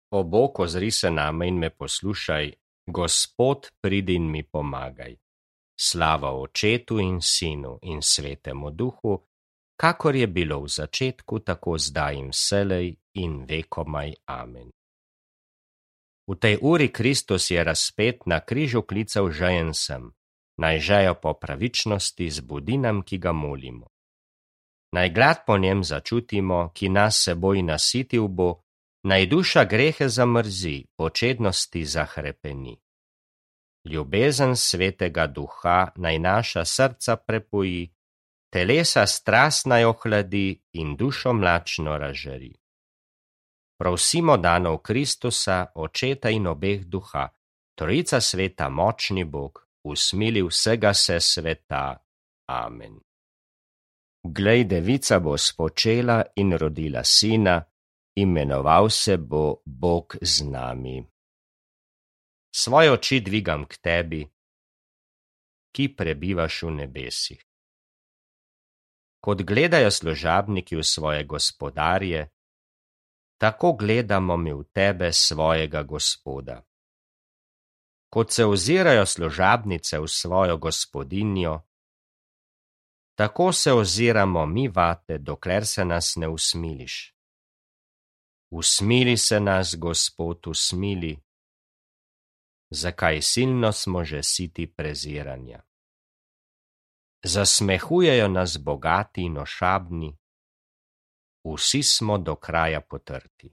O Bog, ozri se name in me poslušaj, Gospod, pridi in mi pomagaj. Slava Očetu in Sinu in Svetemu Duhu, kakor je bilo v začetku, tako zdaj in vselej in vekomaj. Amen. V tej uri Kristus je razpet, na križu klical žejen sem, naj žejo po pravičnosti zbudi nam, ki ga molimo. Naj glad po njem začutimo, ki nas seboj nasitil bo, naj duša grehe zamrzi, počednosti zahrepeni. Ljubezen Svetega Duha naj naša srca prepoji, telesa strast naj ohladi in dušo mlačno razžari. Prosimo danov Kristusa, Očeta in obeh Duha, Trojica sveta močni Bog, usmili vsega se sveta. Amen. Glej, devica bo spočela in rodila sina, imenoval se bo Bog z nami. Svoje oči dvigam k tebi, ki prebivaš v nebesih. Kot gledajo služabniki v svoje gospodarje, tako gledamo mi v tebe, svojega Gospoda. Kot se ozirajo služabnice v svojo gospodinjo, tako se oziramo mi vate, dokler se nas ne usmiliš. Usmili se nas, Gospod, usmili, zakaj silno smo že siti preziranja. Zasmehujejo nas bogati in ošabni, vsi smo do kraja potrti.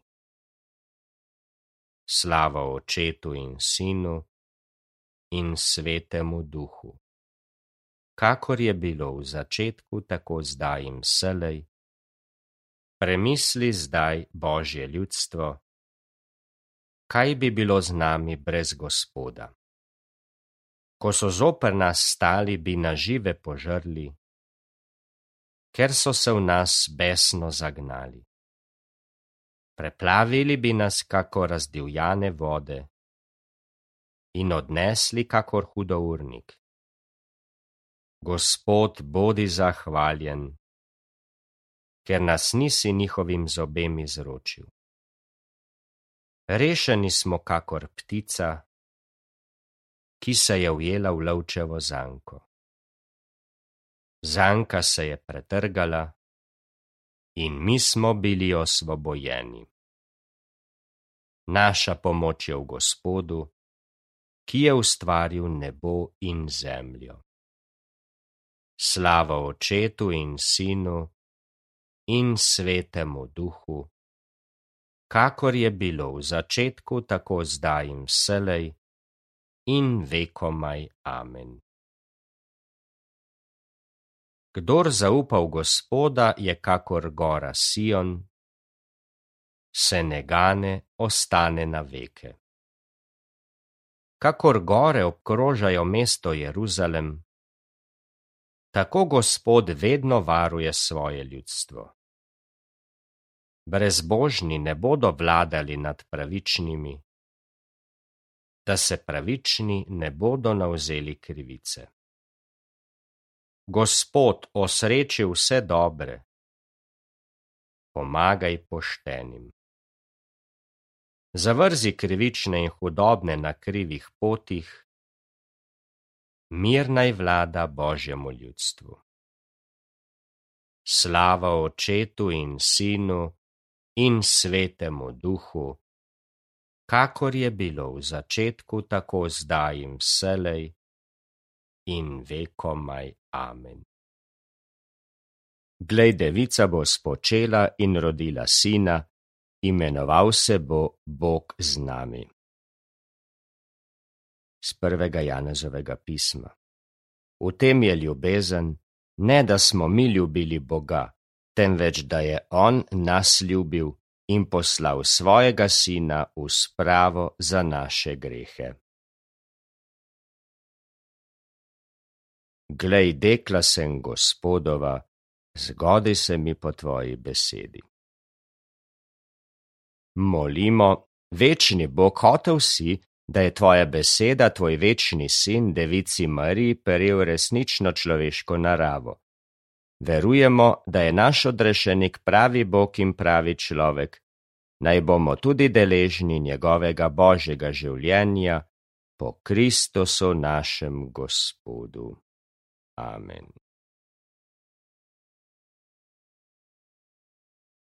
Slava Očetu in Sinu in Svetemu Duhu, kakor je bilo v začetku, tako zdaj in vselej. Premisli zdaj, Božje ljudstvo, kaj bi bilo z nami brez Gospoda? Ko so zoper nas stali, bi nas žive požrli, ker so se v nas besno zagnali. Preplavili bi nas kakor razdivjane vode in odnesli kakor hudournik. Gospod, bodi zahvaljen, ker nas nisi njihovim zobem izročil. Rešeni smo kakor ptica, ki se je ujela v lovčevo zanko. Zanka se je pretrgala in mi smo bili osvobojeni. Naša pomoč je v Gospodu, ki je ustvaril nebo in zemljo. Slava Očetu in Sinu in Svetemu Duhu, kakor je bilo v začetku, tako zdaj in vselej in vekomaj. Amen. Kdor zaupa v Gospoda, je kakor gora Sion, se ne gane, ostane na veke. Kakor gore obkrožajo mesto Jeruzalem, tako Gospod vedno varuje svoje ljudstvo. Brezbožni ne bodo vladali nad pravičnimi, da se pravični ne bodo navzeli krivice. Gospod, osreči vse dobre, pomagaj poštenim. Zavrzi krivične in hudobne na krivih potih, mir naj vlada Božjemu ljudstvu. Slava Očetu in Sinu in Svetemu Duhu, kakor je bilo v začetku, tako zdaj in vselej in vekomaj. Amen. Glej, devica bo spočela in rodila sina, imenoval se bo Bog z nami. Z 1. Janezovega pisma. V tem je ljubezen, ne da smo mi ljubili Boga, temveč da je On nas ljubil in poslal svojega sina v spravo za naše grehe. Glej, dekla sem Gospodova, zgodi se mi po tvoji besedi. Molimo, večni Bog, hotel si, da je tvoja beseda, tvoj večni sin, devici Mariji, prejel resnično človeško naravo. Verujemo, da je naš odrešenik pravi Bog in pravi človek, naj bomo tudi deležni njegovega božjega življenja po Kristusu našem Gospodu. Amen.